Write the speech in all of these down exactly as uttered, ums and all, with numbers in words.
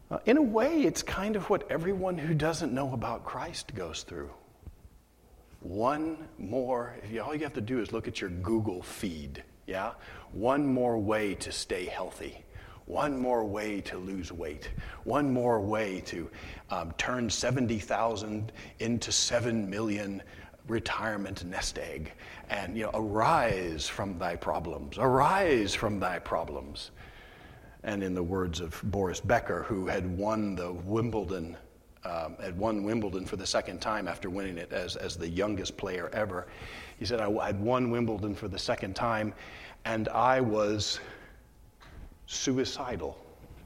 Uh, in a way, it's kind of what everyone who doesn't know about Christ goes through. One more, if you, all you have to do is look at your Google feed, yeah? One more way to stay healthy. One more way to lose weight. One more way to um, turn seventy thousand into seven million retirement nest egg. And, you know, arise from thy problems. Arise from thy problems. And in the words of Boris Becker, who had won the Wimbledon, um, had won Wimbledon for the second time after winning it as, as the youngest player ever, he said, I had won Wimbledon for the second time, and I was suicidal.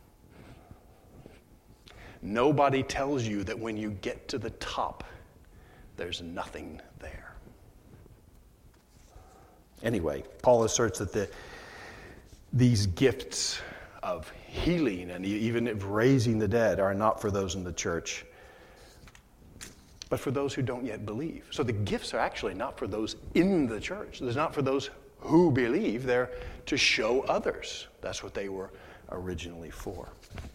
Nobody tells you that when you get to the top, there's nothing there. Anyway, Paul asserts that the, these gifts of healing and even of raising the dead are not for those in the church, but for those who don't yet believe. So the gifts are actually not for those in the church. They're not for those who believe. They're to show others. That's what they were originally for.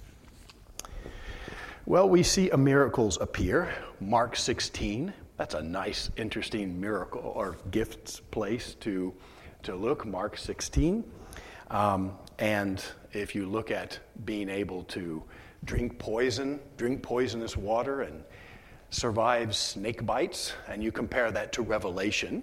Well, we see a miracles appear. Mark sixteen. That's a nice, interesting miracle or gifts place to, to look. Mark sixteen. Um, and if you look at being able to drink poison, drink poisonous water and survive snake bites, and you compare that to Revelation,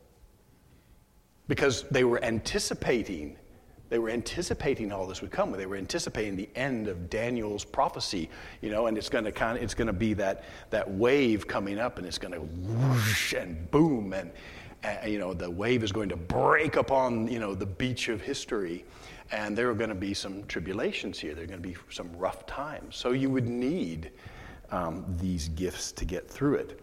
because they were anticipating, they were anticipating all this would come. They were anticipating the end of Daniel's prophecy, you know, and it's going to kind of, it's going to be that that wave coming up, and it's going to whoosh and boom, and uh, you know, the wave is going to break upon, you know, the beach of history, and there are going to be some tribulations here. There are going to be some rough times. So you would need um, these gifts to get through it.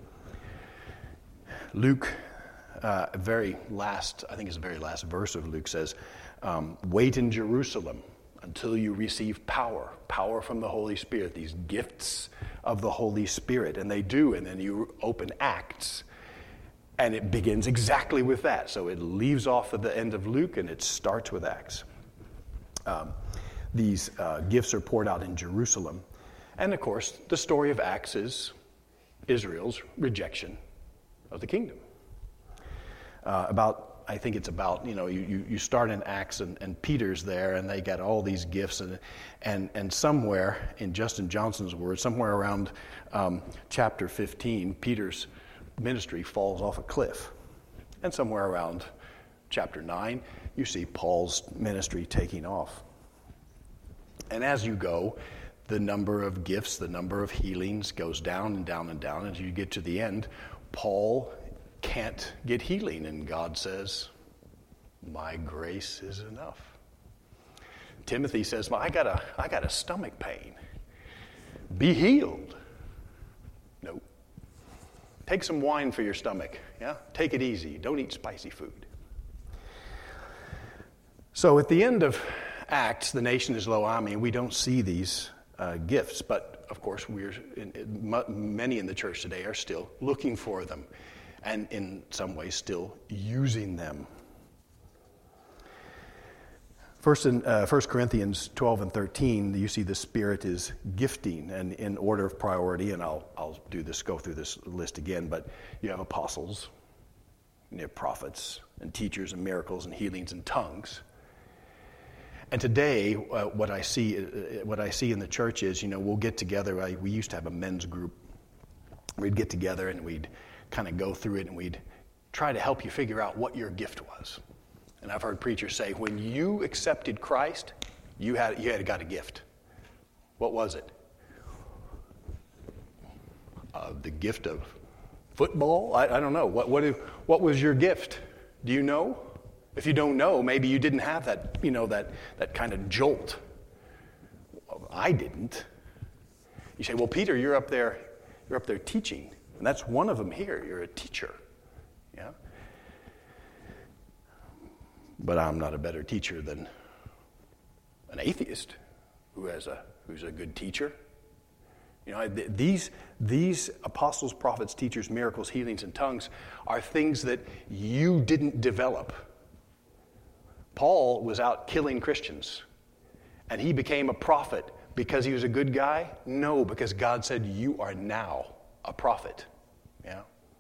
Luke. Uh, very last, I think it's the very last verse of Luke says, um, wait in Jerusalem until you receive power, power from the Holy Spirit, these gifts of the Holy Spirit. And they do, and then you open Acts, and it begins exactly with that. So it leaves off at the end of Luke, and it starts with Acts. Um, these uh, gifts are poured out in Jerusalem. And of course, the story of Acts is Israel's rejection of the kingdom. Uh, about, I think it's about, you know, you, you, you start in Acts and, and Peter's there, and they got all these gifts, and and and somewhere, in Justin Johnson's words, somewhere around um, chapter fifteen, Peter's ministry falls off a cliff. And somewhere around chapter nine, you see Paul's ministry taking off. And as you go, the number of gifts, the number of healings goes down and down and down. As you get to the end, Paul can't get healing, and God says, my grace is enough. Timothy says, well, I got a I got a stomach pain. Be healed. Nope. Take some wine for your stomach. Yeah? Take it easy. Don't eat spicy food. So at the end of Acts, the nation is low. I mean, we don't see these uh, gifts, but of course, we're in, in, many in the church today are still looking for them, and in some ways still using them. First in uh, First Corinthians twelve and thirteen, you see the Spirit is gifting, and in order of priority, and I'll I'll do this, go through this list again, but you have apostles, you have prophets, and teachers, and miracles, and healings, and tongues. And today, uh, what I see, uh, what I see in the church is, you know, we'll get together. I, we used to have a men's group. We'd get together and we'd kind of go through it, and we'd try to help you figure out what your gift was. And I've heard preachers say, when you accepted Christ, you had you had got a gift. What was it? Uh, the gift of football? I, I don't know. What what what was your gift? Do you know? If you don't know, maybe you didn't have that, you know, that, that kind of jolt. Well, I didn't. You say, well, Peter, you're up there, you're up there teaching. And that's one of them here. You're a teacher. Yeah? But I'm not a better teacher than an atheist who has a who's a good teacher. You know, th- these these apostles, prophets, teachers, miracles, healings, and tongues are things that you didn't develop. Paul was out killing Christians, and he became a prophet Because he was a good guy? No, because God said, you are now a prophet. Yeah.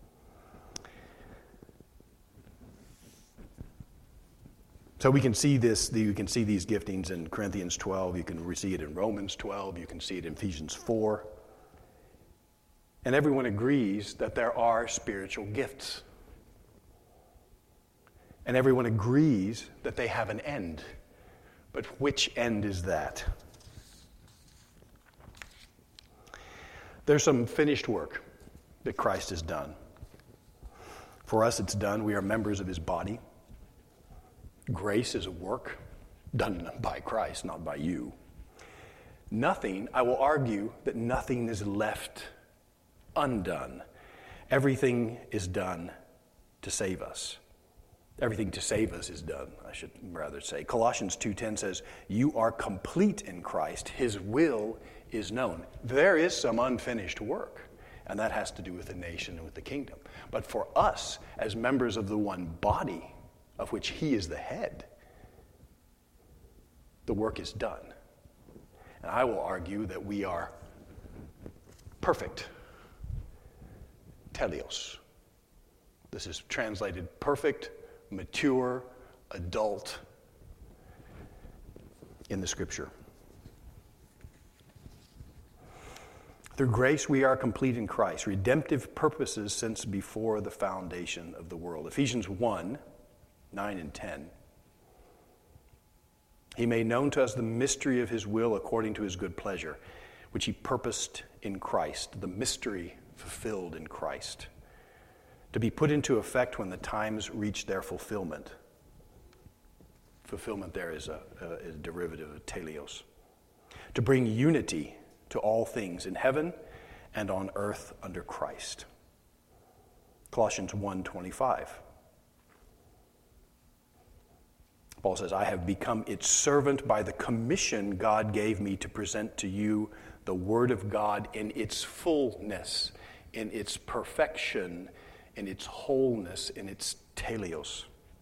So we can see this, you can see these giftings in Corinthians twelve, you can see it in Romans twelve, you can see it in Ephesians four. And everyone agrees that there are spiritual gifts. And everyone agrees that they have an end. But which end is that? There's some finished work that Christ has done. For us, it's done. We are members of his body. Grace is a work done by Christ, not by you. Nothing, I will argue that nothing is left undone. Everything is done to save us. Everything to save us is done, I should rather say. Colossians two ten says, you are complete in Christ. His will is known. There is some unfinished work, and that has to do with the nation and with the kingdom. But for us, as members of the one body, of which he is the head, the work is done. And I will argue that we are perfect. Teleos. This is translated perfect, mature, adult in the scripture. Through grace we are complete in Christ, redemptive purposes since before the foundation of the world. Ephesians one, nine and ten. He made known to us the mystery of his will according to his good pleasure, which he purposed in Christ, the mystery fulfilled in Christ, to be put into effect when the times reach their fulfillment. Fulfillment there is a, a, a derivative of teleos. To bring unity to all things in heaven and on earth under Christ. Colossians one twenty-five. Paul says, I have become its servant by the commission God gave me to present to you the word of God in its fullness, in its perfection, in its wholeness, in its teleos.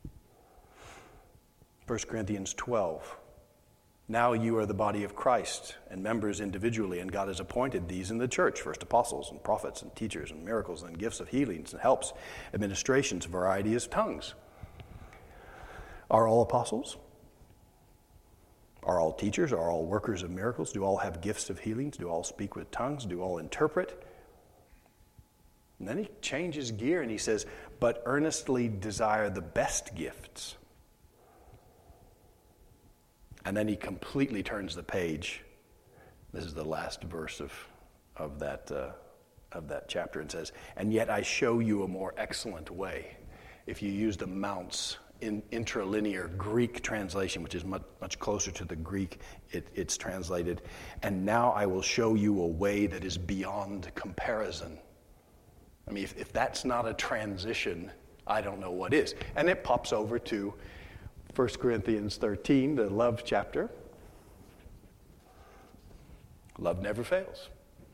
First Corinthians twelve. Now you are the body of Christ and members individually, and God has appointed these in the church, first apostles and prophets and teachers and miracles and gifts of healings and helps, administrations, variety of tongues. Are all apostles? Are all teachers? Are all workers of miracles? Do all have gifts of healings? Do all speak with tongues? Do all interpret? And then he changes gear and he says, but earnestly desire the best gifts. And then he completely turns the page. This is the last verse of, of, that, uh, of that chapter, and says, and yet I show you a more excellent way. If you use the Mounce in intralinear Greek translation, which is much, much closer to the Greek, it, it's translated, and now I will show you a way that is beyond comparison. I mean, if, if that's not a transition, I don't know what is. And it pops over to First Corinthians thirteen, the love chapter. Love never fails.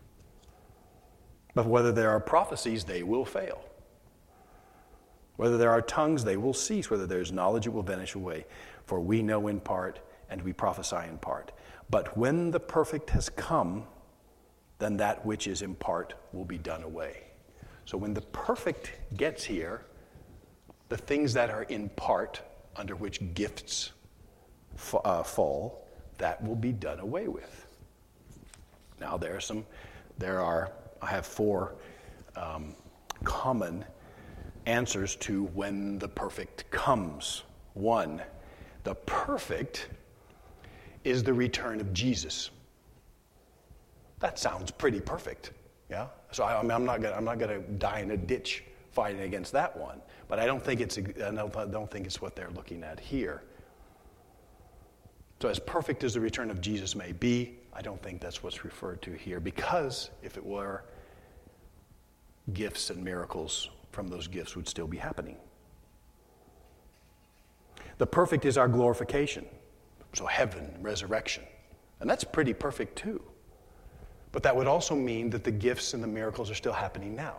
But whether there are prophecies, they will fail. Whether there are tongues, they will cease. Whether there is knowledge, it will vanish away. For we know in part, and we prophesy in part. But when the perfect has come, then that which is in part will be done away. So when the perfect gets here, the things that are in part, under which gifts f- uh, fall, that will be done away with. Now there are some, there are, I have four um, common answers to when the perfect comes. One, the perfect is the return of Jesus. That sounds pretty perfect, yeah? So I, I mean, I'm not gonna, I'm not gonna die in a ditch fighting against that one, but I don't think it's, I don't, I don't think it's what they're looking at here. So as perfect as the return of Jesus may be, I don't think that's what's referred to here, because if it were, gifts and miracles from those gifts would still be happening. The perfect is our glorification, so heaven, resurrection, and that's pretty perfect too. But that would also mean that the gifts and the miracles are still happening now.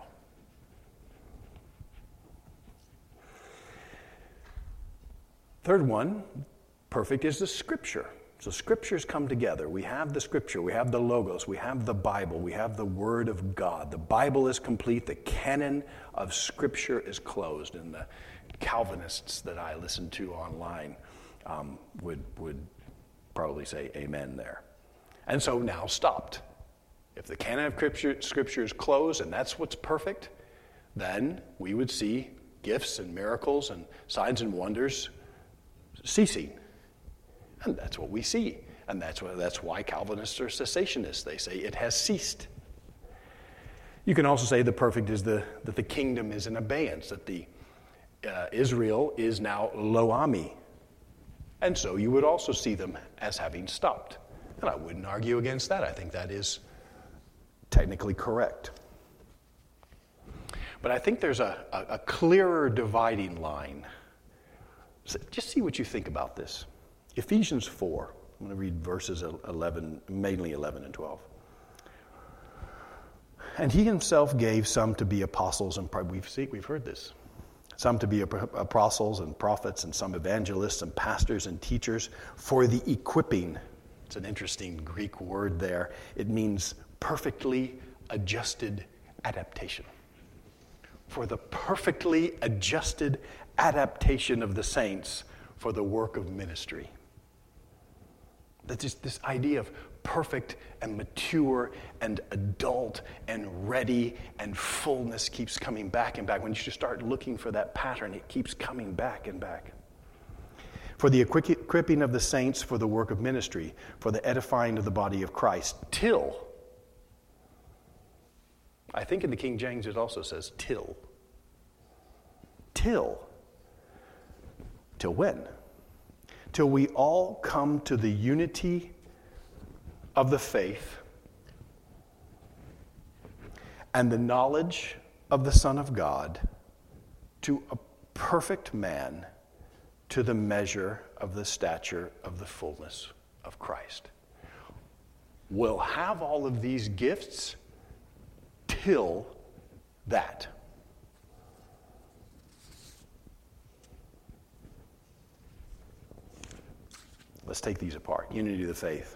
Third one, perfect is the scripture. So scriptures come together. We have the scripture, we have the Logos, we have the Bible, we have the Word of God. The Bible is complete, the canon of scripture is closed, and the Calvinists that I listen to online um, would, would probably say amen there. And so now stopped. If the canon of scripture, scripture is closed and that's what's perfect, then we would see gifts and miracles and signs and wonders ceasing. And that's what we see. And that's why, that's why Calvinists are cessationists. They say it has ceased. You can also say the perfect is the, that the kingdom is in abeyance, that the uh, Israel is now lo ami. And so you would also see them as having stopped. And I wouldn't argue against that. I think that is technically correct. But I think there's a, a, a clearer dividing line. So just see what you think about this. Ephesians four, I'm going to read verses eleven, mainly eleven and twelve. And he himself gave some to be apostles, and we've seen, we've heard this, some to be apostles and prophets, and some evangelists and pastors and teachers for the equipping. It's an interesting Greek word there. It means perfectly adjusted adaptation. For the perfectly adjusted adaptation of the saints for the work of ministry. That's just this idea of perfect and mature and adult and ready, and fullness keeps coming back and back. When you start looking for that pattern, it keeps coming back and back. For the equipping of the saints for the work of ministry, for the edifying of the body of Christ, till, I think in the King James it also says till. Till. Till when? Till we all come to the unity of the faith and the knowledge of the Son of God, to a perfect man, to the measure of the stature of the fullness of Christ. We'll have all of these gifts till that. Let's take these apart. Unity of the faith.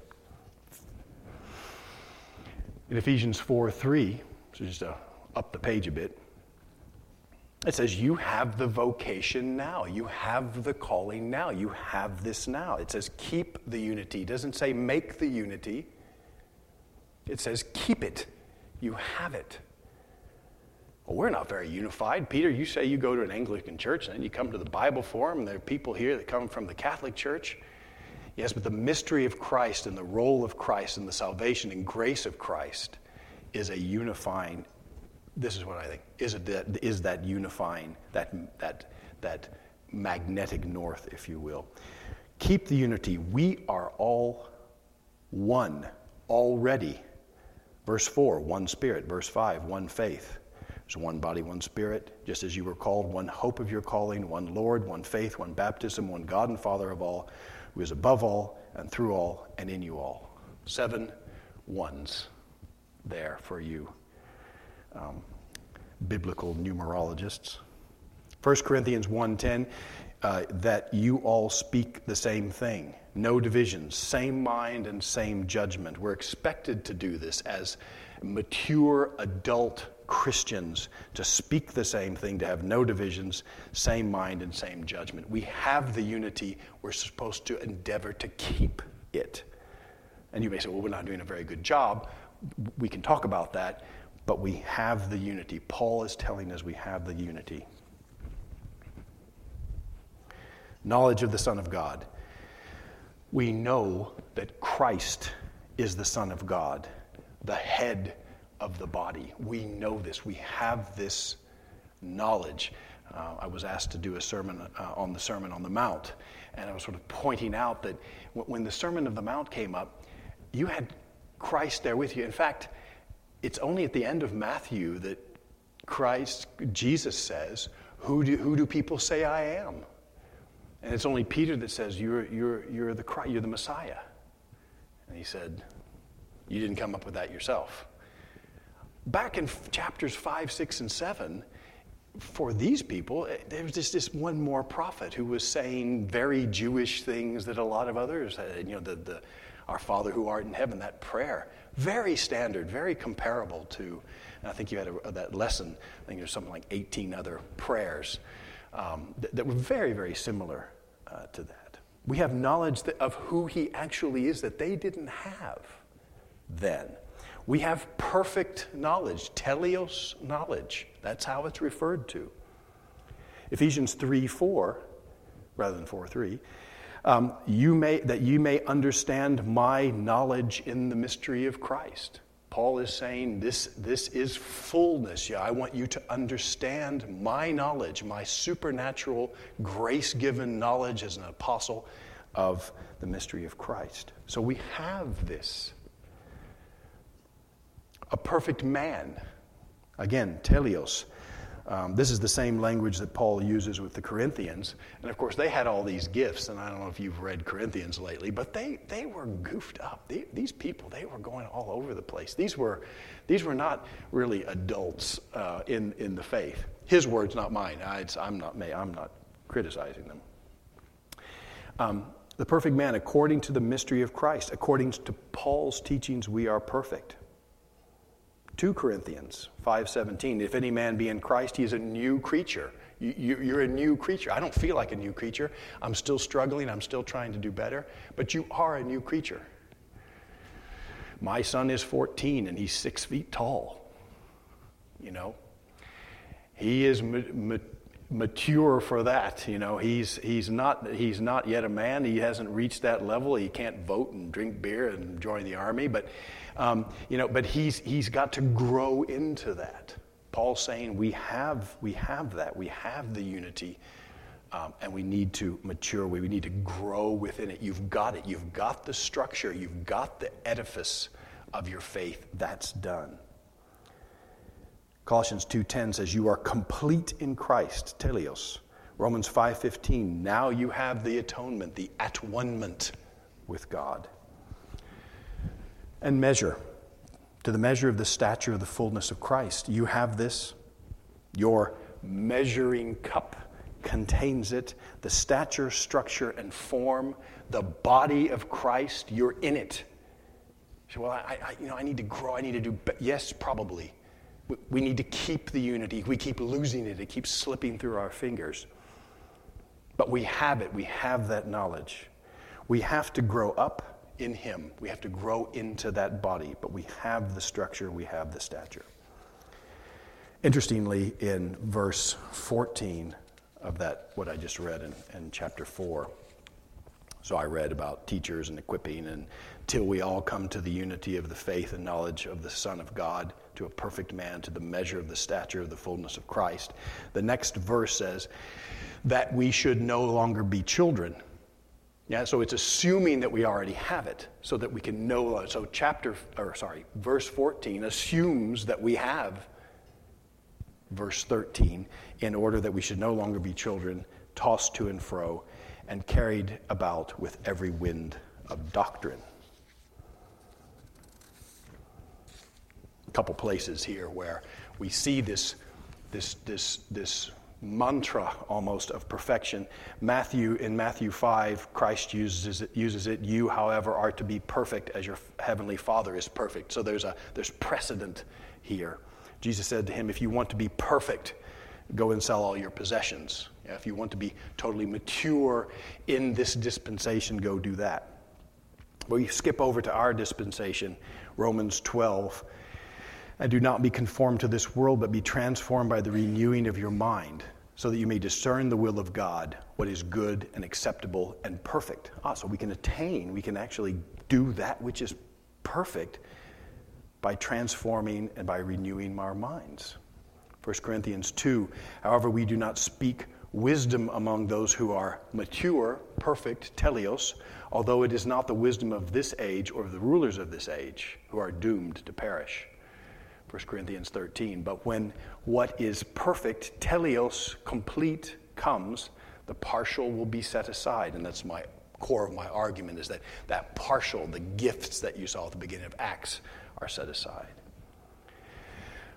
In Ephesians four three, so just to up the page a bit, it says, you have the vocation now. You have the calling now. You have this now. It says, keep the unity. It doesn't say make the unity. It says, keep it. You have it. Well, we're not very unified. Peter, you say you go to an Anglican church, and then you come to the Bible Forum, and there are people here that come from the Catholic Church. Yes, but the mystery of Christ and the role of Christ and the salvation and grace of Christ is a unifying, this is what I think, is, a, is that unifying, that, that, that magnetic north, if you will. Keep the unity. We are all one already. Verse four, one spirit. Verse five, one faith. There's one body, one spirit, just as you were called, one hope of your calling, one Lord, one faith, one baptism, one God and Father of all, who is above all and through all and in you all. Seven ones there for you um, biblical numerologists. First Corinthians one ten, uh, that you all speak the same thing. No divisions, same mind and same judgment. We're expected to do this as mature adult Christians, to speak the same thing, to have no divisions, same mind and same judgment. We have the unity. We're supposed to endeavor to keep it. And you may say, well, we're not doing a very good job. We can talk about that, but we have the unity. Paul is telling us we have the unity. Knowledge of the Son of God. We know that Christ is the Son of God, the head of the body. We know this. We have this knowledge. Uh, I was asked to do a sermon uh, on the Sermon on the Mount, and I was sort of pointing out that w- when the Sermon of the Mount came up, you had Christ there with you. In fact, it's only at the end of Matthew that Christ, Jesus says, who do, who do people say I am? And it's only Peter that says, you're, you're, you're, the, Christ, you're the Messiah. And he said, you didn't come up with that yourself. Back in chapters five, six, and seven, for these people, there was just this one more prophet who was saying very Jewish things that a lot of others had. You know, the, the Our Father who art in heaven, that prayer, very standard, very comparable to, and I think you had a, that lesson, I think there's something like eighteen other prayers um, that, that were very, very similar uh, to that. We have knowledge that, of who he actually is that they didn't have then. We have perfect knowledge, teleos knowledge. That's how it's referred to. Ephesians three four, rather than four three, um, you may that you may understand my knowledge in the mystery of Christ. Paul is saying this, this is fullness. Yeah, I want you to understand my knowledge, my supernatural, grace-given knowledge as an apostle of the mystery of Christ. So we have this. A perfect man. Again, teleos. Um, this is the same language that Paul uses with the Corinthians. And of course, they had all these gifts. And I don't know if you've read Corinthians lately, but they, they were goofed up. They, these people, they were going all over the place. These were, these were not really adults uh, in, in the faith. His words, not mine. I, I'm not, I'm not criticizing them. Um, the perfect man, according to the mystery of Christ, according to Paul's teachings, we are perfect. Two Corinthians five seventeen, if any man be in Christ, he is a new creature. You, you, you're a new creature. I don't feel like a new creature. I'm still struggling. I'm still trying to do better. But you are a new creature. My son is fourteen and he's six feet tall. You know, he is ma- ma- mature for that. You know, he's he's not he's not yet a man. He hasn't reached that level. He can't vote and drink beer and join the army. But Um, you know, but he's he's got to grow into that. Paul's saying we have we have that. We have the unity, um, and we need to mature. We, we need to grow within it. You've got it. You've got the structure. You've got the edifice of your faith. That's done. Colossians two ten says, you are complete in Christ, teleos. Romans five fifteen, now you have the atonement, the at-one-ment with God. And measure, to the measure of the stature of the fullness of Christ. You have this. Your measuring cup contains it. The stature, structure, and form, the body of Christ, you're in it. You say, well, I, I, you know, I need to grow. I need to do better. Yes, probably. We, we need to keep the unity. We keep losing it. It keeps slipping through our fingers. But we have it. We have that knowledge. We have to grow up in him. We have to grow into that body, but we have the structure, we have the stature. Interestingly, in verse fourteen of that, what I just read in, in chapter four, so I read about teachers and equipping, and till we all come to the unity of the faith and knowledge of the Son of God, to a perfect man, to the measure of the stature of the fullness of Christ. The next verse says that we should no longer be children. Yeah, so it's assuming that we already have it, so that we can know. So chapter, or sorry, verse fourteen assumes that we have verse thirteen, in order that we should no longer be children, tossed to and fro, and carried about with every wind of doctrine. A couple places here where we see this, this, this, this. mantra almost of perfection. Matthew, in Matthew five, Christ uses it, uses it, you, however, are to be perfect as your heavenly Father is perfect. So there's a there's precedent here. Jesus said to him, if you want to be perfect, go and sell all your possessions. Yeah, if you want to be totally mature in this dispensation, go do that. We skip over to our dispensation, Romans twelve. And do not be conformed to this world, but be transformed by the renewing of your mind, so that you may discern the will of God, what is good and acceptable and perfect. Ah, so we can attain, we can actually do that which is perfect by transforming and by renewing our minds. First Corinthians two, however, we do not speak wisdom among those who are mature, perfect, teleos, although it is not the wisdom of this age or of the rulers of this age who are doomed to perish. First Corinthians thirteen, but when what is perfect, teleos, complete, comes, the partial will be set aside. And that's my core of my argument, is that that partial, the gifts that you saw at the beginning of Acts, are set aside.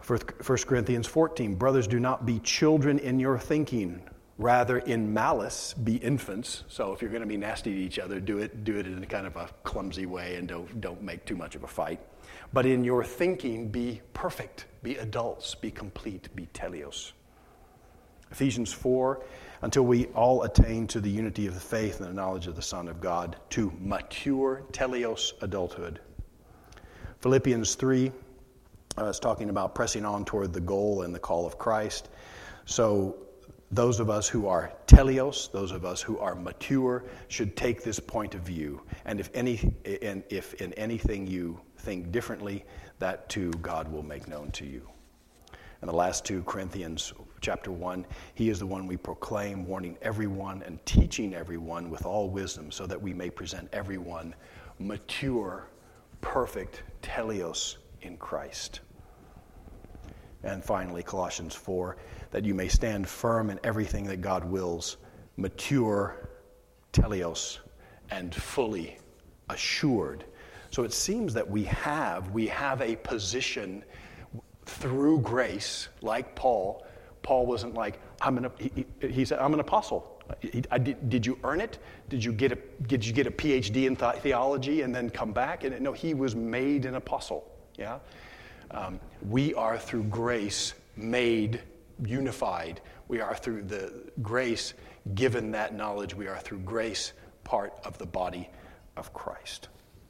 First Corinthians fourteen, brothers, do not be children in your thinking. Rather, in malice, be infants. So if you're going to be nasty to each other, do it do it in a kind of a clumsy way and don't, don't make too much of a fight. But in your thinking, be perfect, be adults, be complete, be teleos. Ephesians four, until we all attain to the unity of the faith and the knowledge of the Son of God, to mature teleos adulthood. Philippians three uh, is talking about pressing on toward the goal and the call of Christ. So those of us who are teleos, those of us who are mature, should take this point of view. And if any, and if in anything you think differently, that too God will make known to you. And the last two, Corinthians chapter one, he is the one we proclaim, warning everyone and teaching everyone with all wisdom, so that we may present everyone mature, perfect, teleos in Christ. And finally, Colossians four, that you may stand firm in everything that God wills, mature, teleos, and fully assured. So it seems that we have, we have a position through grace, like Paul. Paul wasn't like, I'm an, he, he said, I'm an apostle. He, I did, did you earn it? Did you get a, did you get a P H D in th- theology and then come back? And no, he was made an apostle. Yeah. Um, we are through grace made unified. We are through the grace given that knowledge. We are through grace part of the body of Christ.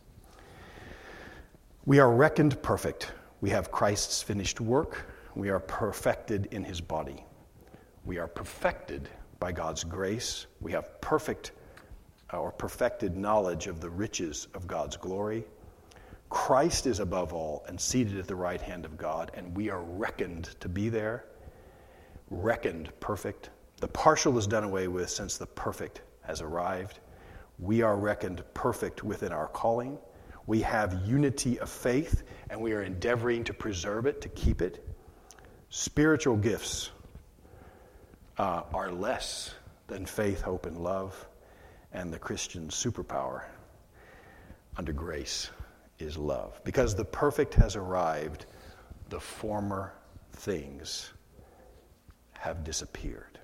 We are reckoned perfect. We have Christ's finished work. We are perfected in his body. We are perfected by God's grace. We have perfect or perfected knowledge of the riches of God's glory. Christ is above all and seated at the right hand of God, and we are reckoned to be there, reckoned perfect. The partial is done away with since the perfect has arrived. We are reckoned perfect within our calling. We have unity of faith, and we are endeavoring to preserve it, to keep it. Spiritual gifts uh, are less than faith, hope, and love, and the Christian superpower under grace is love. Because the perfect has arrived, the former things have disappeared.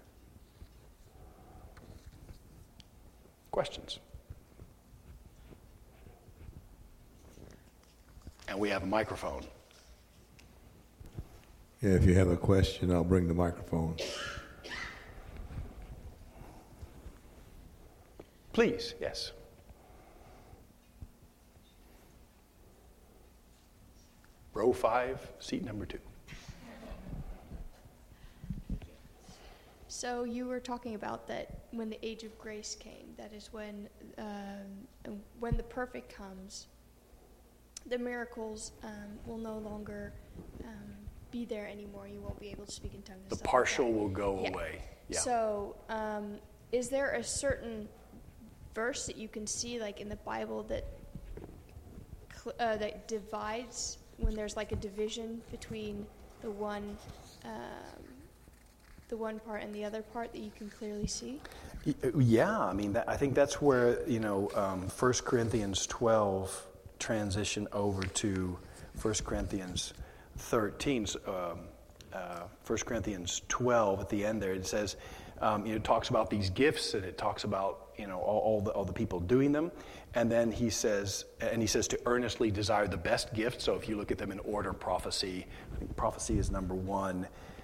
Questions? And we have a microphone. Yeah, if you have a question, I'll bring the microphone. Please, yes. Row five, seat number two. So you were talking about that when the age of grace came, that is when um, when the perfect comes, the miracles um, will no longer um, be there anymore. You won't be able to speak in tongues. The stuff partial like that. will go yeah. away. Yeah. So um, is there a certain verse that you can see, like in the Bible, that cl- uh, that divides when there's like a division between the one um, the one part and the other part that you can clearly see? Yeah, I mean, that, I think that's where, you know, um, First Corinthians twelve transition over to First Corinthians thirteen. Um, uh, First Corinthians twelve at the end there, it says, um, you know, it talks about these gifts, and it talks about, you know, all, all the all the people doing them, and then he says, and he says to earnestly desire the best gift. So if you look at them in order, prophecy, I think prophecy is number one.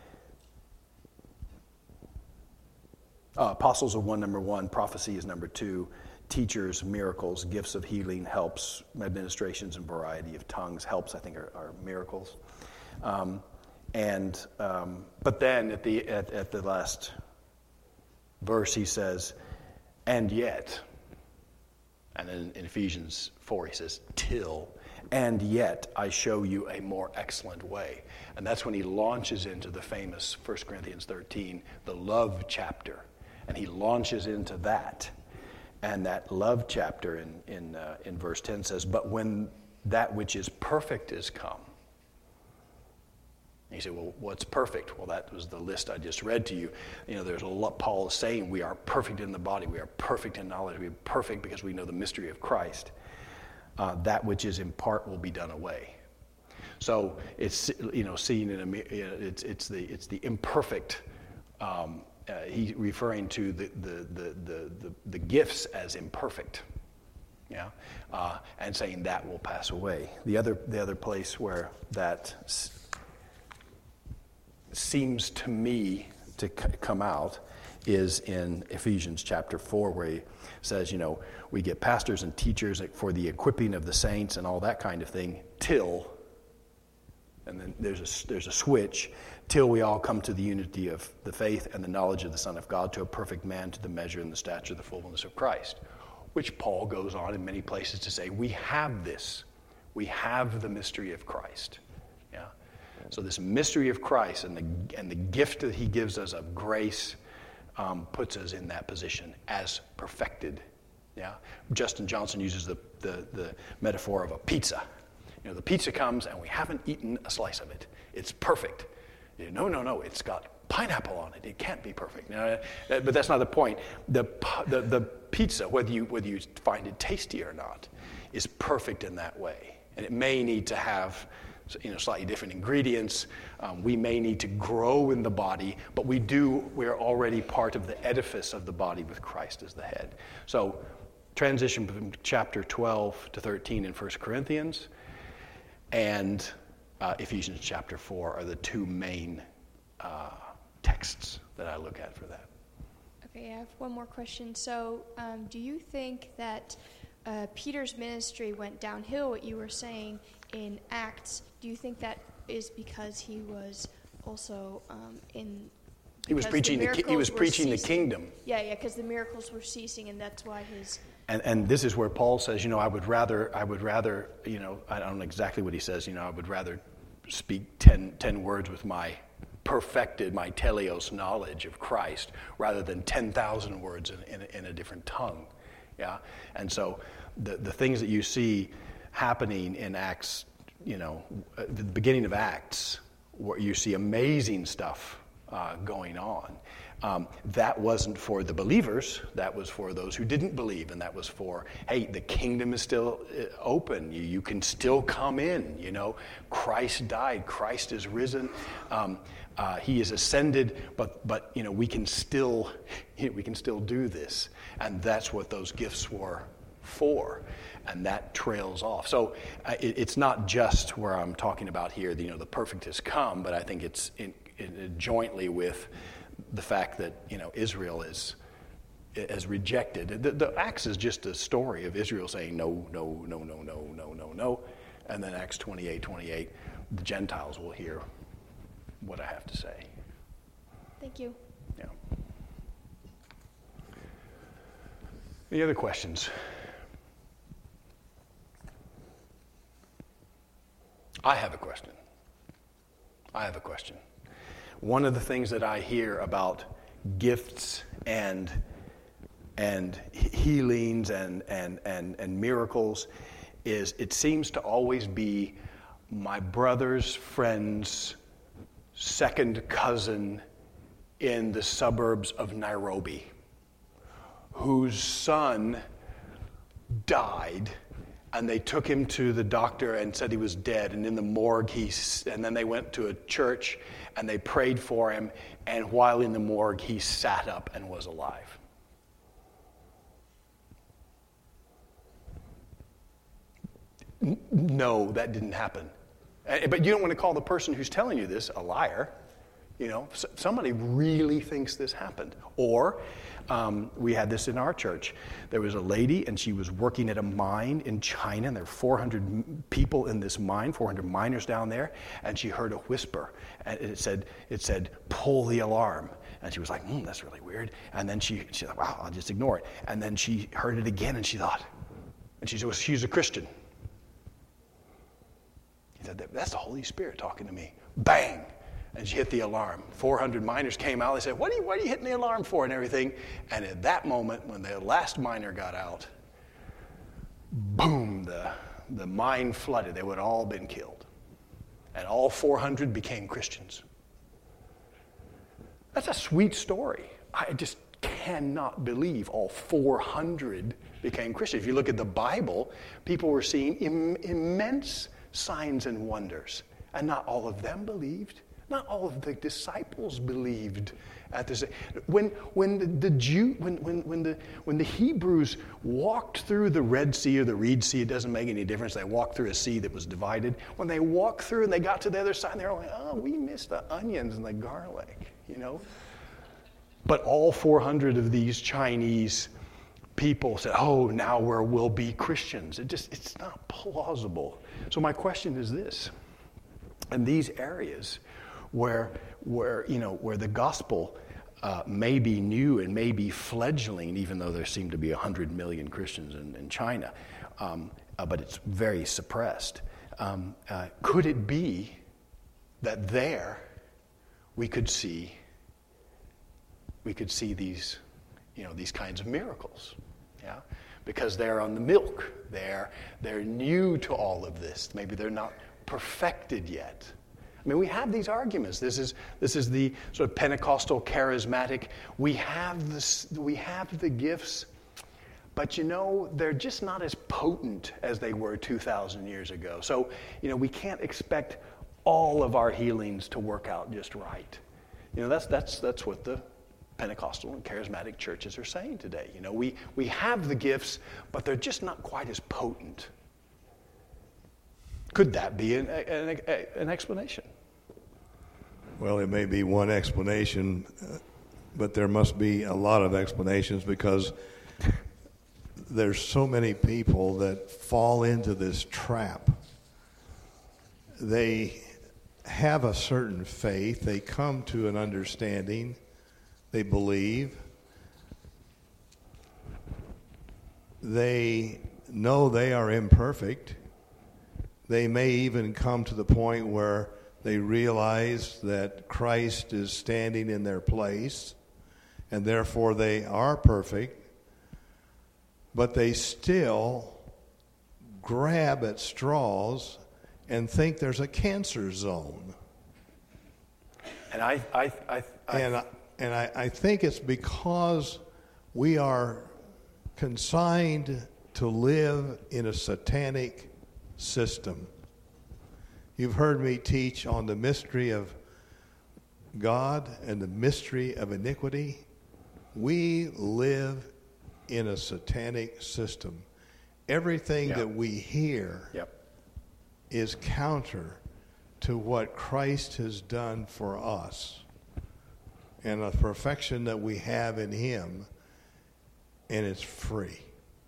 Uh, apostles are one, number one. Prophecy is number two. Teachers, miracles, gifts of healing, helps, administrations, and variety of tongues. Helps, I think, are, are miracles. Um, and um, but then at the at, at the last verse, he says, "And yet," and then in Ephesians four, he says, "Till, and yet I show you a more excellent way." And that's when he launches into the famous First Corinthians thirteen, the love chapter. And he launches into that. And that love chapter in in, uh, in verse ten says, "But when that which is perfect is come." And you say, well, what's perfect? Well, that was the list I just read to you. You know, there's a lot Paul is saying, we are perfect in the body. We are perfect in knowledge. We are perfect because we know the mystery of Christ. Uh, that which is in part will be done away. So it's, you know, seeing in a mirror, it's, it's, the, it's the imperfect. Um, uh, he's referring to the, the, the, the, the, the gifts as imperfect. Yeah, uh, and saying that will pass away. The other, the other place where that s- seems to me to c- come out is in Ephesians chapter four, where he says, you know, we get pastors and teachers for the equipping of the saints and all that kind of thing, till, and then there's a, there's a switch, till we all come to the unity of the faith and the knowledge of the Son of God, to a perfect man, to the measure and the stature of the fullness of Christ. Which Paul goes on in many places to say, we have this. We have the mystery of Christ. Yeah. So this mystery of Christ and the and the gift that he gives us of grace um, puts us in that position as perfected. Yeah. Justin Johnson uses the, the, the metaphor of a pizza. You know, the pizza comes and we haven't eaten a slice of it. It's perfect. You know, no, no, no, it's got pineapple on it. It can't be perfect. Now, but that's not the point. The, the the pizza, whether you whether you find it tasty or not, is perfect in that way. And it may need to have, you know, slightly different ingredients. Um, we may need to grow in the body, but we do. We're already part of the edifice of the body with Christ as the head. So, transition from chapter twelve to thirteen in First Corinthians, and uh, Ephesians chapter four are the two main Uh, texts that I look at for that. Okay, I have one more question. So, um, do you think that uh, Peter's ministry went downhill, what you were saying in Acts? Do you think that is because he was also um, in... He was preaching the, the he was preaching the kingdom. Yeah, yeah, because the miracles were ceasing, and that's why his... And and this is where Paul says, you know, I would rather, I would rather, you know, I don't know exactly what he says, you know, I would rather speak ten, ten words with my perfected, my teleos knowledge of Christ, rather than ten thousand words in, in, in a different tongue. Yeah? And so the, the things that you see happening in Acts, you know, at the beginning of Acts, where you see amazing stuff uh, going on. Um, that wasn't for the believers, that was for those who didn't believe, and that was for, hey, the kingdom is still open, you, you can still come in, you know, Christ died, Christ is risen, um, uh, he is ascended, but, but you know, we can still, we can still do this, and that's what those gifts were for, and that trails off. So uh, it, it's not just where I'm talking about here, you know, the perfect has come, but I think it's in, in, jointly with the fact that, you know, Israel is is rejected. The, the Acts is just a story of Israel saying no, no, no, no, no, no, no, no. And then Acts twenty-eight, twenty-eight, the Gentiles will hear what I have to say. Thank you. Yeah. Any other questions? I have a question. I have a question. One of the things that I hear about gifts and and healings and, and, and, and miracles is it seems to always be my brother's friend's second cousin in the suburbs of Nairobi, whose son died, and they took him to the doctor and said he was dead, and in the morgue, he, and then they went to a church and they prayed for him, and while in the morgue, he sat up and was alive. N- no, that didn't happen. But you don't want to call the person who's telling you this a liar. You know, somebody really thinks this happened. Or um, we had this in our church. There was a lady, and she was working at a mine in China, and there were four hundred people in this mine, four hundred miners down there, and she heard a whisper, and it said, "It said, pull the alarm." And she was like, "Hmm, that's really weird." And then she, she thought, "Wow, I'll just ignore it." And then she heard it again, and she thought, and she was, she's a Christian. He said, "That's the Holy Spirit talking to me." Bang! And she hit the alarm. four hundred miners came out. They said, what are, you, what are you hitting the alarm for and everything? And at that moment, when the last miner got out, boom, the, the mine flooded. They would have all been killed. And all four hundred became Christians. That's a sweet story. I just cannot believe all four hundred became Christians. If you look at the Bible, people were seeing Im- immense signs and wonders. And not all of them believed. Not all of the disciples believed at this. When when the, the Jew when when when the when the Hebrews walked through the Red Sea or the Reed Sea, it doesn't make any difference. They walked through a sea that was divided. When they walked through and they got to the other side, they were like, "Oh, we missed the onions and the garlic," you know. But all four hundred of these Chinese people said, "Oh, now we will be Christians." It just it's not plausible. So my question is this: in these areas where where you know where the gospel uh, may be new and may be fledgling, even though there seem to be a hundred million Christians in, in China, um, uh, but it's very suppressed. Um, uh, could it be that there we could see we could see these you know these kinds of miracles? Yeah, because they're on the milk. They're they're new to all of this. Maybe they're not perfected yet. I mean, we have these arguments. This is this is the sort of Pentecostal charismatic. We have this. We have the gifts, but you know they're just not as potent as they were two thousand years ago. So you know we can't expect all of our healings to work out just right. You know that's that's that's what the Pentecostal and charismatic churches are saying today. You know we we have the gifts, but they're just not quite as potent. Could that be an, an, an explanation? Well, it may be one explanation, uh, but there must be a lot of explanations because there's so many people that fall into this trap. They have a certain faith. They come to an understanding. They believe. They know they are imperfect. They may even come to the point where they realize that Christ is standing in their place, and therefore they are perfect, but they still grab at straws and think there's a cancer zone. And I, I, I, I and I, and I, I think it's because we are consigned to live in a satanic system. You've heard me teach on the mystery of God and the mystery of iniquity. We live in a satanic system. Everything yep. that we hear yep. is counter to what Christ has done for us and the perfection that we have in Him, and it's free.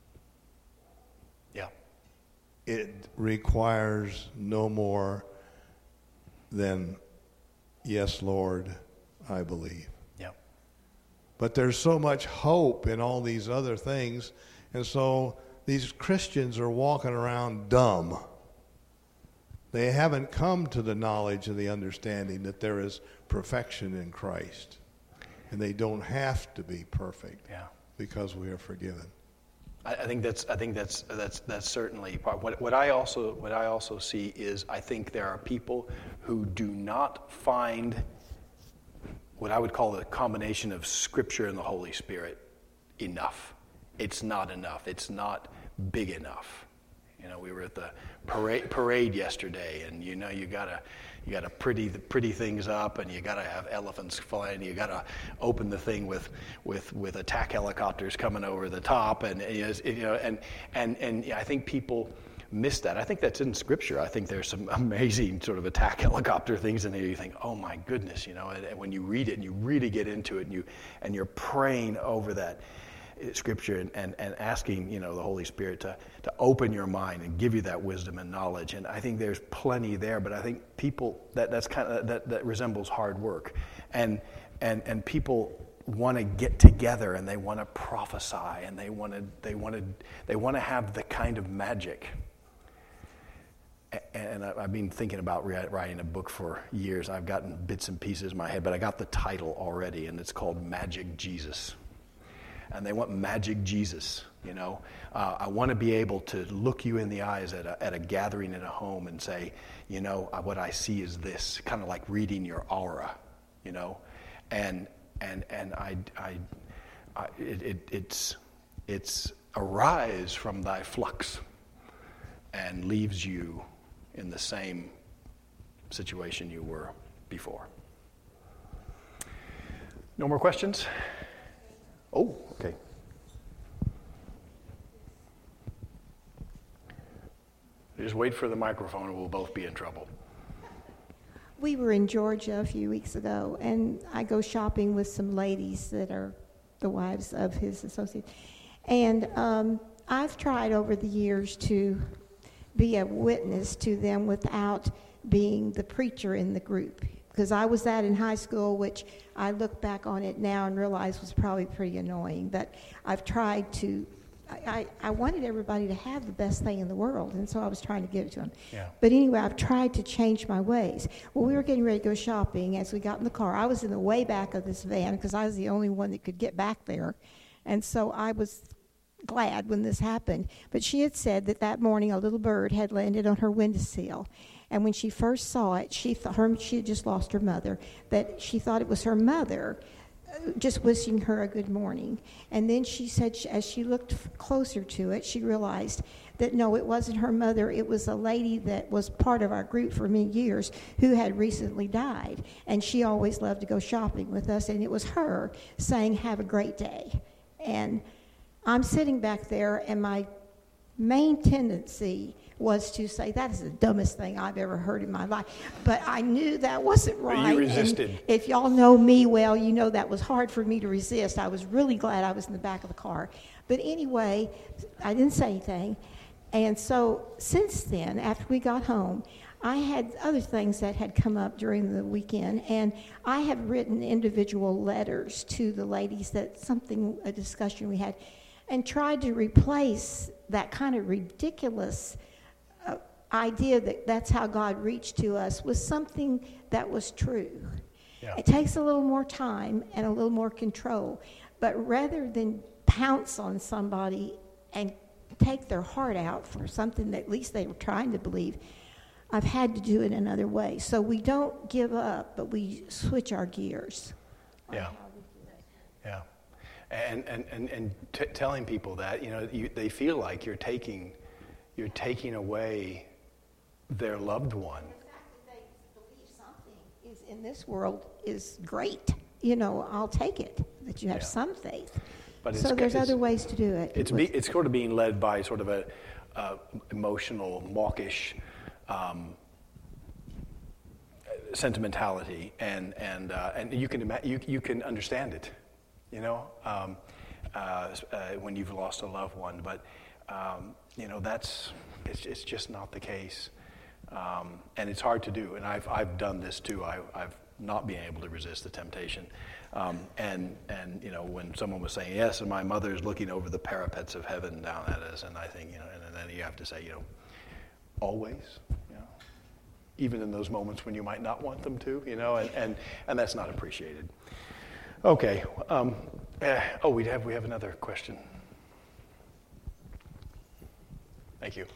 Yeah. It requires no more than, yes, Lord, I believe. Yeah. But there's so much hope in all these other things, and so these Christians are walking around dumb. They haven't come to the knowledge and the understanding that there is perfection in Christ, and they don't have to be perfect Yeah. because we are forgiven. I, I think that's I think that's that's that's certainly part. What what I also what I also see is I think there are people who do not find what I would call the combination of Scripture and the Holy Spirit enough. It's not enough. It's not big enough. You know, we were at the parade parade yesterday, and you know you gotta you gotta pretty pretty things up, and you gotta have elephants flying. You gotta open the thing with with with attack helicopters coming over the top, and you know, and and and I think people miss that. I think that's in Scripture. I think there's some amazing sort of attack helicopter things in there. You think, oh my goodness, you know, and, and when you read it and you really get into it, and you and you're praying over that Scripture and, and, and asking, you know, the Holy Spirit to, to open your mind and give you that wisdom and knowledge. And I think there's plenty there, but I think people, that, that's kind of, that, that resembles hard work. And, and, and people want to get together and they want to prophesy and they want to, they want to, they want to have the kind of magic. And I've been thinking about writing a book for years. I've gotten bits and pieces in my head, but I got the title already, and it's called Magic Jesus. And they want magic Jesus, you know. Uh, I want to be able to look you in the eyes at a, at a gathering in a home and say, you know, uh, what I see is this, kind of like reading your aura, you know. And and and I, I, I it, it, it's it's arise from thy flux, and leaves you in the same situation you were before. No more questions? Oh, okay. Just wait for the microphone and we'll both be in trouble. We were in Georgia a few weeks ago, and I go shopping with some ladies that are the wives of his associates. And um, I've tried over the years to be a witness to them without being the preacher in the group. Because I was that in high school, which I look back on it now and realize was probably pretty annoying. But I've tried to, I, I, I wanted everybody to have the best thing in the world, and so I was trying to give it to them. Yeah. But anyway, I've tried to change my ways. Well, we were getting ready to go shopping. As we got in the car, I was in the way back of this van because I was the only one that could get back there. And so I was glad when this happened. But she had said that that morning a little bird had landed on her windowsill. And when she first saw it, she thought her, she had just lost her mother, that she thought it was her mother uh, just wishing her a good morning. And then she said, she, as she looked f- closer to it, she realized that no, it wasn't her mother. It was a lady that was part of our group for many years who had recently died. And she always loved to go shopping with us. And it was her saying, "Have a great day." And I'm sitting back there, and my main tendency was to say, that is the dumbest thing I've ever heard in my life. But I knew that wasn't right. But you resisted. And if y'all know me well, you know that was hard for me to resist. I was really glad I was in the back of the car. But anyway, I didn't say anything. And so since then, after we got home, I had other things that had come up during the weekend, and I have written individual letters to the ladies that something, a discussion we had, and tried to replace that kind of ridiculous uh, idea that that's how God reached to us with something that was true. Yeah. It takes a little more time and a little more control, but rather than pounce on somebody and take their heart out for something that at least they were trying to believe, I've had to do it another way. So we don't give up, but we switch our gears. Yeah. Yeah. And and and, and t- telling people that, you know, you, they feel like you're taking you're taking away their loved one. The fact that they believe something is in this world is great. You know, I'll take it that you have Yeah. some faith. But so it's, there's it's, other ways to do it. It's It be, was- it's sort of being led by sort of a uh, emotional, mawkish um, sentimentality, and and uh, and you can ima- you you can understand it, you know, um, uh, uh, when you've lost a loved one. But um, you know, that's it's it's just not the case, um, and it's hard to do. And I've I've done this too. I, I've not been able to resist the temptation. Um, and, and, you know, when someone was saying, yes, and my mother's looking over the parapets of heaven down at us, and I think, you know, and, and then you have to say, you know, always, you know, even in those moments when you might not want them to, you know, and, and, and that's not appreciated. Okay. Um, uh, oh, we have, we have another question. Thank you.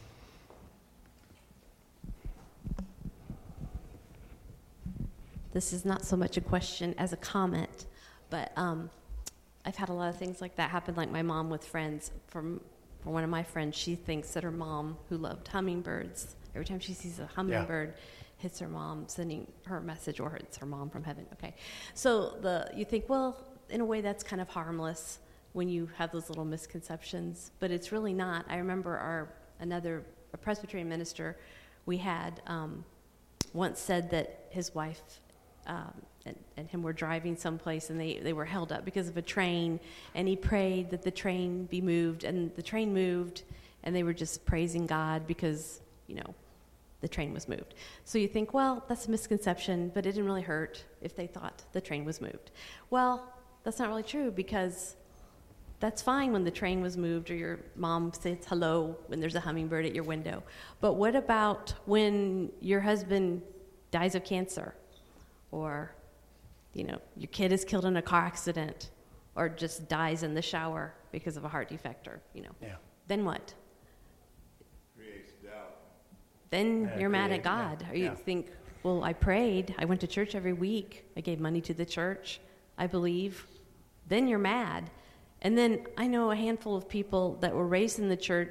This is not so much a question as a comment, but um, I've had a lot of things like that happen, like my mom with friends. From for one of my friends, she thinks that her mom, who loved hummingbirds, every time she sees a hummingbird, yeah. hits her mom, sending her a message, or it's her mom from heaven. Okay, so the you think, well, in a way, that's kind of harmless when you have those little misconceptions, but it's really not. I remember our another a Presbyterian minister we had um, once said that his wife. Um, and, and him were driving someplace, and they, they were held up because of a train, and he prayed that the train be moved, and the train moved, and they were just praising God because, you know, the train was moved. So you think, well, that's a misconception, but it didn't really hurt if they thought the train was moved. Well, that's not really true, because that's fine when the train was moved or your mom says hello when there's a hummingbird at your window. But what about when your husband dies of cancer? Or, you know, your kid is killed in a car accident, or just dies in the shower because of a heart defect, or, you know. Yeah. Then what? Creates doubt. Then Yeah, you're mad create- at God. yeah, Or you yeah. think, well, I prayed. I went to church every week. I gave money to the church. I believe. Then you're mad. And then I know a handful of people that were raised in the church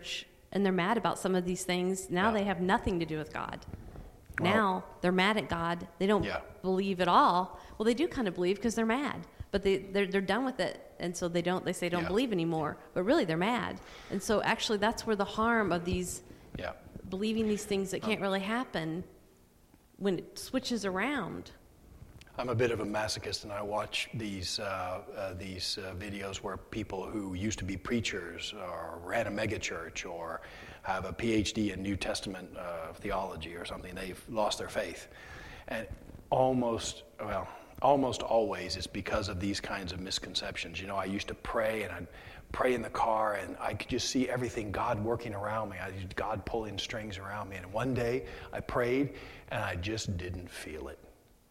and they're mad about some of these things. Now Yeah. they have nothing to do with God. Well- Now they're mad at God. They don't Yeah. believe at all. Well, they do kind of believe because they're mad, but they they're, they're done with it, and so they don't. They say don't Yeah. believe anymore, but really they're mad. And so actually, that's where the harm of these Yeah. believing these things that can't really happen when it switches around. I'm a bit of a masochist, and I watch these uh, uh, these uh, videos where people who used to be preachers or ran a megachurch or have a P H D in New Testament uh, theology or something, they've lost their faith, and almost well, almost always it's because of these kinds of misconceptions. You know, I used to pray, and I'd pray in the car, and I could just see everything, God working around me, I God pulling strings around me, and one day I prayed, and I just didn't feel it.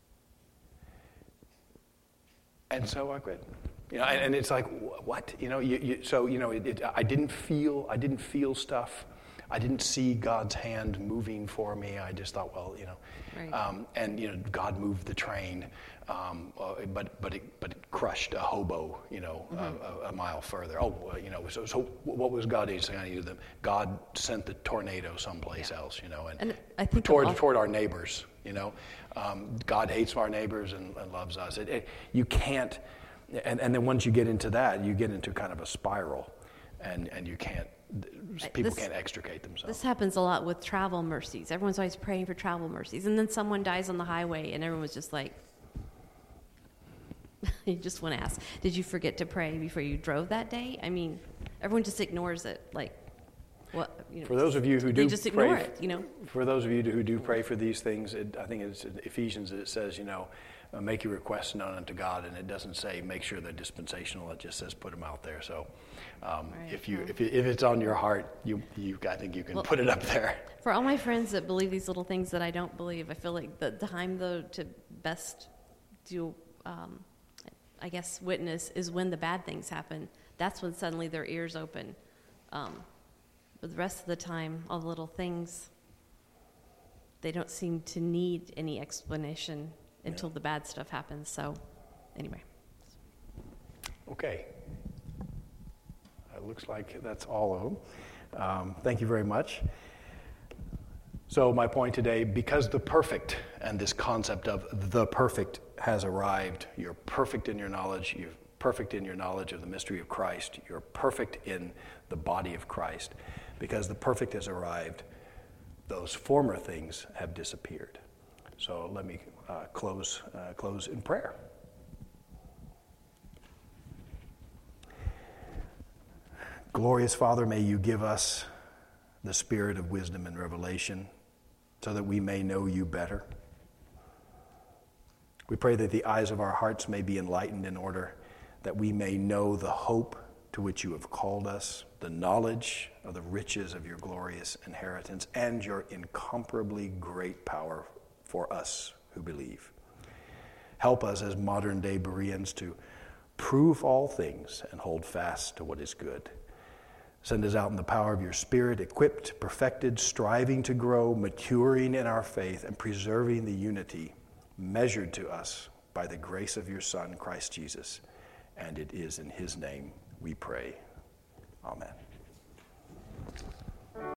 And so I quit. You know, and, and it's like, wh- what? You know, you, you, so, you know, it, it, I didn't feel, I didn't feel stuff. I didn't see God's hand moving for me. I just thought, well, you know, Right. um, and, you know, God moved the train, um, uh, but but it, but it crushed a hobo, you know, Mm-hmm. a, a, a mile further. Oh, well, you know, so, so what was God saying to them? God sent the tornado someplace else, you know, and, And I think toward, of all- toward our neighbors, you know. Um, God hates our neighbors and, and loves us. It, it, you can't, and, and then once you get into that, you get into kind of a spiral, and, and you can't, people this- can't extricate themselves. This happens a lot with travel mercies. Everyone's always praying for travel mercies, and then someone dies on the highway, and everyone's just like, you just want to ask, did you forget to pray before you drove that day? I mean, everyone just ignores it. Like, what? You know, For those of you who they do just pray, ignore it. You know, for those of you who do pray for these things, it, I think it's in Ephesians that it says, you know, uh, make your requests known unto God, and it doesn't say make sure they're dispensational. It just says put them out there. So, um, Right, if you well. if, it, if it's on your heart, you you I think you can Well, put it up there. for all my friends that believe these little things that I don't believe, I feel like the time though to best do, um, I guess, witness is when the bad things happen. That's when suddenly their ears open. Um, but the rest of the time, all the little things, they don't seem to need any explanation until the bad stuff happens. So, anyway. Okay. It looks like that's all of them. Um, thank you very much. So my point today, because the perfect and this concept of the perfect has arrived, you're perfect in your knowledge, you're perfect in your knowledge of the mystery of Christ, you're perfect in the body of Christ. Because the perfect has arrived, those former things have disappeared. So let me uh, close, uh, close in prayer. Glorious Father, may you give us the spirit of wisdom and revelation so that we may know you better. We pray that the eyes of our hearts may be enlightened in order that we may know the hope to which you have called us, the knowledge of the riches of your glorious inheritance, and your incomparably great power for us who believe. Help us as modern day Bereans to prove all things and hold fast to what is good. Send us out in the power of your Spirit, equipped, perfected, striving to grow, maturing in our faith, and preserving the unity measured to us by the grace of your Son, Christ Jesus. And it is in his name we pray. Amen.